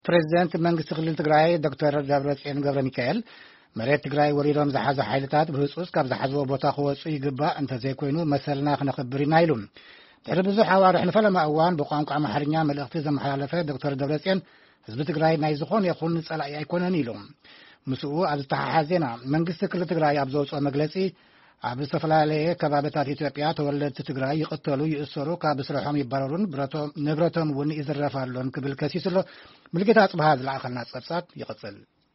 ፕሬዝዳንት መንግስት ክልል ትግራይ ዶክተር ደብረጽዮን ገብረ ሚካኤል መሬት ትግራይ ወሪዶም ዝሓዙ ሓይልታት ብህጹጽ ካብ ዝሓዝዎ ቦታ ክወጹ ይግባእ እንተዘይኮይኑ መሰልና ክነኽብር ኢና ኢሉ ድሕሪ ብዙሕ ኣዋርሕ ንፈለማ እዋን ብቋንቋ ኣምሓርኛ መልእኽቲ ዘመሓላለፈ ዶክተር ደብረጽዮን ህዝቢ ትግራይ ናይ ዝኾነ ይኹን ጸላኢ ኣይኮነን ኢሉ ምስኡ ኣብ ዝተሓሓዘ ዜና መንግስቲ ክልል ትግራይ ኣብ ዘውፅኦ መግለጺ ኣብ ዝተፈላለየ ከባቢታት ኢትዮጵያ ተወለድቲ ትግራይ ይቕተሉ ይእሰሩ ካብ ስርሖም ይባረሩን ንብረቶም እውን ይዝረፋሉን ክብል ከሲስሎ ምልክታ ጽባህ ዝለኣኸልና ጸብጻብ ይቕጽል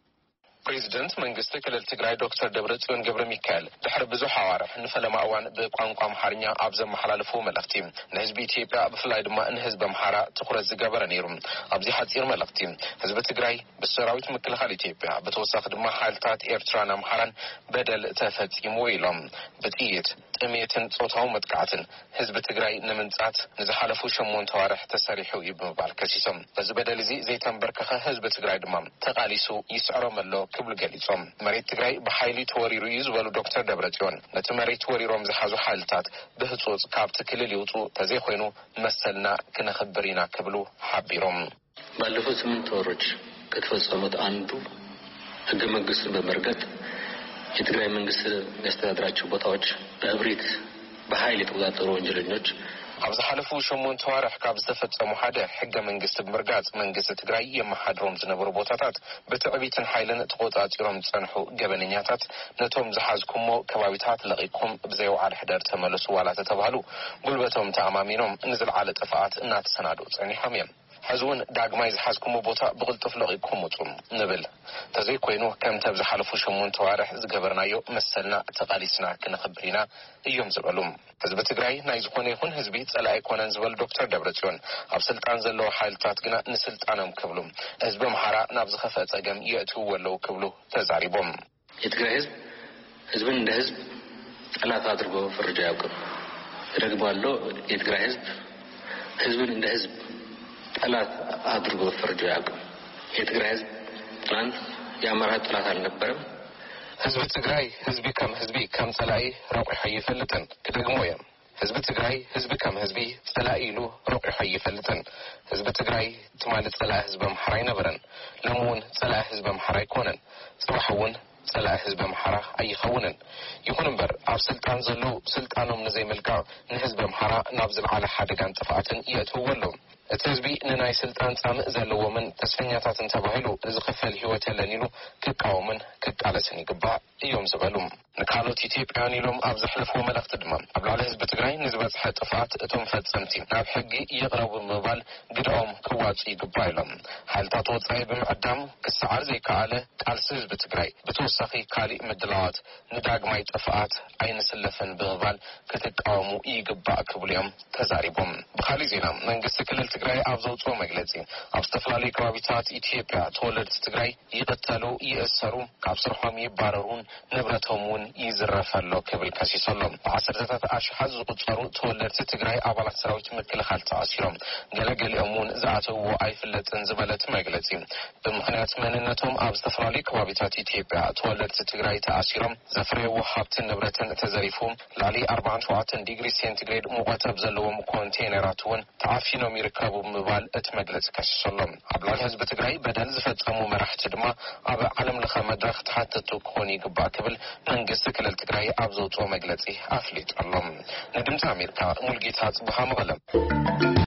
ፕሬዝዳንት መንግስት ክልል ትግራይ ዶክተር ደብረጽዮን ገብረ ሚካኤል ድሕሪ ብዙሕ ኣዋርሕ ንፈለማ እዋን ብቋንቋ ኣምሓርኛ ኣብ ዘመሓላለፉ መልእኽቲ ንህዝቢ ኢትዮጵያ ብፍላይ ድማ ንህዝቢ ኣምሓራ ትኩረት ዝገበረ ነይሩ። ኣብዚ ሓፂር መልእኽቲ ህዝቢ ትግራይ ብሰራዊት ምክልኻል ኢትዮጵያ ብተወሳኺ ድማ ሓይልታት ኤርትራን ኣምሓራን በደል ተፈጺሙ ኢሎም ብጥይት ጥሜትን ጾታዊ መጥቃዕትን ህዝቢ ትግራይ ንምንጻት ንዝሓለፉ 8 ኣዋርሕ ተሰሪሑ እዩ ብምባል ከሲሶም እዚ በደል እዚ ዘይተንበርከኸ ህዝቢ ትግራይ ድማ ተቃሊሱ ይስዕሮም ኣሎ ክብል ገሊጾም መሬት ትግራይ ብሓይሊ ተወሪሩ እዩ ዝበሉ ዶክተር ደብረጽዮን ነቲ መሬት ወሪሮም ዝሓዙ ሓይልታት ብህጹጽ ካብቲ ክልል ይውጡ ተዘይኮይኑ መሰልና ክነኽብር ኢና ክብሉ ሓቢሮም ባለፉት 8 ወሮች ከተፈጸሙት አንዱ ህገ መንግስቱን በመርገጥ የትግራይ መንግስት የሚያስተዳድራቸው ቦታዎች በእብሪት በኃይል የተቆጣጠሩ ወንጀለኞች ኣብዚ ሓለፉ 8 ኣዋርሕ ካብ ዝተፈጸሙ ሓደ ሕገ መንግስቲ ብምርጋጽ መንግስቲ ትግራይ የመሓድሮም ዝነበሩ ቦታታት ብትዕቢትን ሓይልን ተቆጻጺሮም ዝጸንሑ ገበነኛታት ነቶም ዝሓዝኩሞ ከባቢታት ለቂኩም ብዘይወዓል ሕደር ተመለሱ ዋላ ተባሃሉ ጉልበቶም ተኣማሚኖም ንዝለዓለ ጥፍኣት እናተሰናድኡ ጸኒሖም እዮም ሕዝውን ዳግማይ ዝሓዝኩሞ ቦታ ብቕልጡፍ ለቂኩም ውጡ ንብል ተዘይኮይኑ ከምቲ ኣብ ዝሓለፉ 8 ኣዋርሕ ዝገበርናዮ መሰልና ተቃሊስና ክነኽብር ኢና እዮም ዝበሉ ህዝቢ ትግራይ ናይ ዝኾነ ይኹን ህዝቢ ጸላኢ ኣይኮነን ዝበሉ ዶክተር ደብረጽዮን ኣብ ስልጣን ዘለዎ ሓይልታት ግና ንስልጣኖም ክብሉ ህዝቢ ኣምሓራ ናብ ዝኸፍአ ጸገም የእትውዎ ኣለዉ ክብሉ ተዛሪቦም የትግራይ ህዝብን እንደ ህዝብ ጠላት አድርጎ ፈርጆ አያውቅም። ደግሞአለው የትግራይ ህዝብን እንደ ህዝብ ጠላት አድርጎ ፈርጆ አያውቅም። የትግራይ ህዝብ ትናንት የአማራ ጠላት አልነበረም። ህዝብ ትግራይ ህዝቢ ከም ጸላኢ ረቂሑ ይፈልጥን ከደግሞ ያ ህዝብ ትግራይ ህዝቢ ከም ህዝቢ ጸላኢ ኢሉ ረቂሑ ይፈልጥን ህዝብ ትግራይ ትማል ጸላኢ ህዝብ ኣምሓራ ይነበረን ለሙን ጸላኢ ህዝብ ኣምሓራ ይኮነን ጽባሕውን ጸላኢ ህዝብ ኣምሓራ ኣይኸውንን ይኹን እምበር ኣብ ስልጣን ዘለው ስልጣኖም ንዘይምልካዕ ንህዝብ ኣምሓራ ናብ ዝለዓለ ሓደጋን ጥፍኣትን የእትውዎ እቲ ህዝቢ ንናይ ስልጣን ጻምእ ዘለዎምን ተስፈኛታትን ተባሂሉ ዝኽፈል ህይወት የለን ኢሉ ክቃወምን ክቃለስን ይግባእ እዮም ዝበሉ ንካልኦት ኢትዮጵያውያን ኢሎም ኣብ ዘሕለፍዎ መልእኽቲ ድማ ኣብ ላዕሊ ህዝቢ ትግራይ ንዝበፅሐ ጥፍኣት እቶም ፈጸምቲ ናብ ሕጊ ይቕረቡ ብምባል ግድኦም ክዋፁ ይግባእ ኢሎም ሓይልታት ወጻኢ ብምዕዳም ክሰዓር ዘይከኣለ ቃልሲ ህዝቢ ትግራይ ብተወሳኺ ካሊእ ምድላዋት ንዳግማይ ጥፍኣት ኣይንስለፈን ብምባል ክትቃወሙ ይግባእ ክብሉ እዮም ተዛሪቦም ብኻሊእ ዜና መንግስቲ ክልል ትግራይ ኣብ ዘውፅኦ መግለጺ ኣብ ዝተፈላለዩ ከባቢታት ኢትዮጵያ ተወለድቲ ትግራይ ይቕተሉ ይእሰሩ ካብ ስርሖም ይባረሩን ንብረቶም እውን ይዝረፈሎ ክብል ከሲሶሎም ብዓሰርተታት ኣሽሓት ዝቁጸሩ ተወለድቲ ትግራይ ኣባላት ሰራዊት ምክልኻል ተኣሲሮም ገለገሊኦም እውን ዝኣተውዎ ኣይፍለጥን ዝበለት መግለጺ ብምኽንያት መንነቶም ኣብ ዝተፈላለዩ ከባቢታት ኢትዮጵያ ተወለድቲ ትግራይ ተኣሲሮም ዘፍርይዎ ሃብትን ንብረትን ተዘሪፉ ላዕሊ 47 ዲግሪ ሴንቲግሬድ ሙቐት ኣብ ዘለዎም ኮንቴይነራት እውን ተዓፊኖም ይርከቡ ብምባል እቲ መግለጺ ከሲሶሎም ኣብ ላዕሊ ህዝቢ ትግራይ በደል ዝፈጸሙ መራሕቲ ድማ ኣብ ዓለም ለኸ መድረኽ ተሓተቱ ክኾኑ ይግባእ ክብል መንግስቲ ክልል ትግራይ ኣብ ዘውፅኦ መግለጺ ኣፍሊጦሎም ንድምፂ ኣሜሪካ ሙልጌታ ጽቡሃ መቐለም